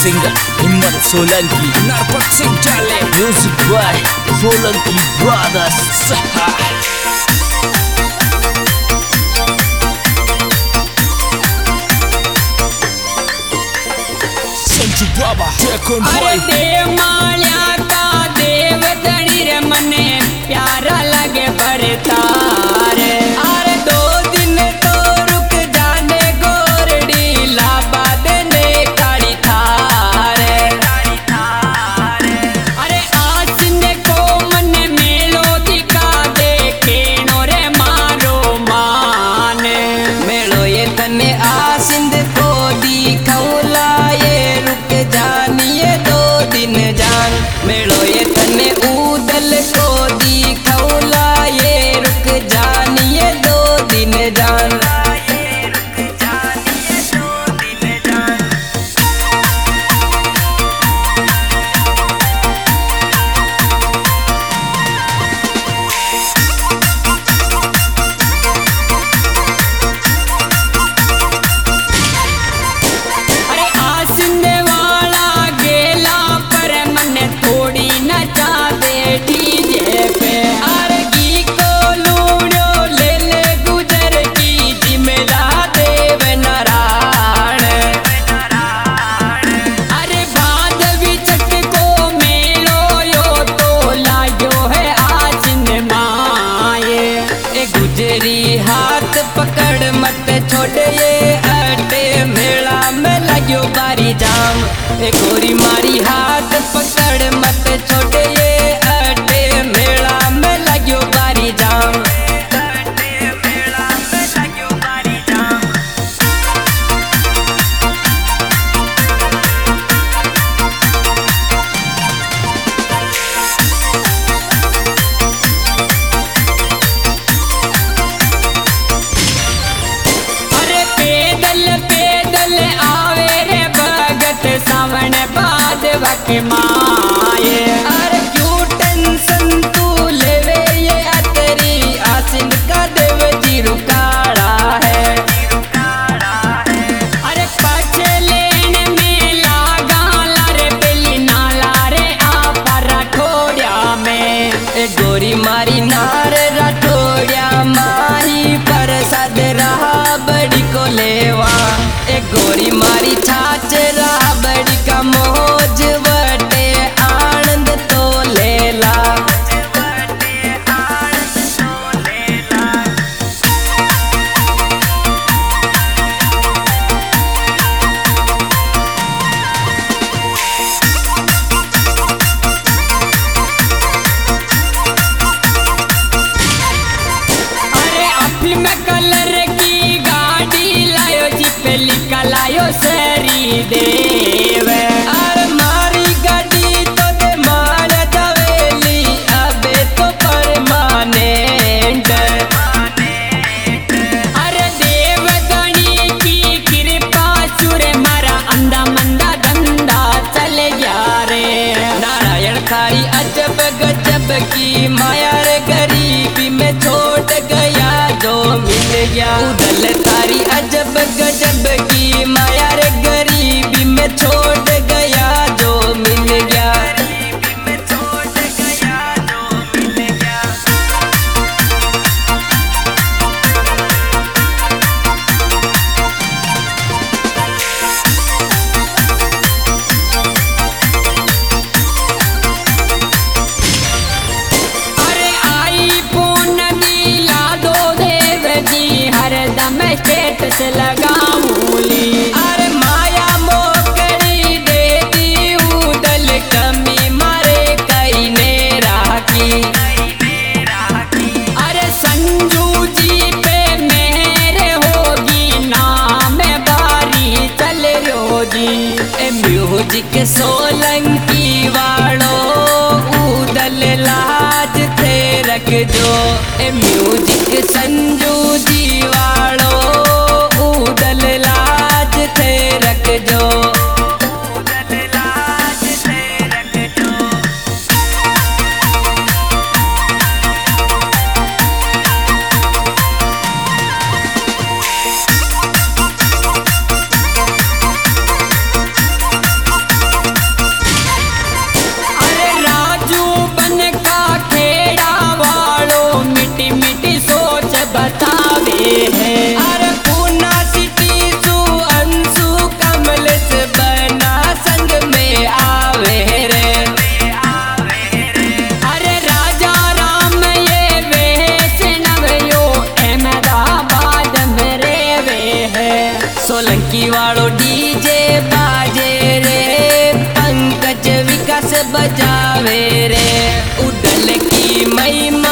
Singer हिम्मत सोलंकी, नरपत सिंह चाले, music by Solanki brothers. Sanju Baba टेकोन अरे भाई। देव माल्या का देव धनी रे मने प्यारा लगे बरतार। अरे 2 दिन तो रुक जाने गोरडी लाबा देने काली थार। अरे आसने को मन मेलो दिखा दे केनो रे मारो मान। मेलो ये तने आसिंद को दिखौला ये रुक जानिए 2 दिन जान। मेलो ये तने उदल को दिखौला ये रुक जानिए 2 दिन जान। अरे आसिंदे वाला गेला पर मन थोड़ी नचा दे डीजे पे। अरे की को लूड़ो ले ले गुजर की जिमेला देव नारायण। अरे भादवी छठ को मेलो यो तो लायो है आसिंद माए। ए गुजरी हाथ पकड़ मत छोड़ ये अड्डे मेला में लग्यो बारी जाम। ए गोरी मारी हाथ पकड़ मत छोड़ ये अड्डे मेला में लग्यो बारी जाम। अरे पैदल पैदल आवे रे भगत सावन बाद वक माए। अरे क्यों टेंशन तू लेवे ये अतरी आसिन का देव जी रुकाड़ा है। अरे पाछे लेने में लागा लारे बेली नाला रे आपा राठौड़िया में। ए गोरी मारी नार राठौड़िया माही पर सद रहा बड़ी को लेवा। ए गोरी मारी छाछ रहा बड़ी का मोज बटे आनंद तो लेला। अरे अफीम कलर की गाड़ी लायो जी पे लिखल आयो सरी देव। अरे मारी गाड़ी तो दे मार जवेली अबे तो परमानेंट। अरे देव गणी की कृपा सुरे मारा अंधा मंदा धंधा चल गया रे। नारायण खारी अजब गजब की माया रे गरीबी में छोड़ गया जो मिल गया। उदल तारी अजब गजब की माया रे गरीबी में छोड़ गया जो मिल गया। अरे आई फोन दिला दो देव जी हरदम स्टेटस लगाऊंली। अरे माया मोकड़ी दे दी उदल कमी मारे कई ने राखी। अरे संजू जी पे मेहर होगी नाम बारी चल रोजी। ए म्यूजिक सोलंकी वालो उदल लाज थे रख जो। ए म्यूजिक संजू जी वालो उदल लाज थे रख जो। डीजे बाजे रे पंकज विकास बजावे रे उडल की महिमा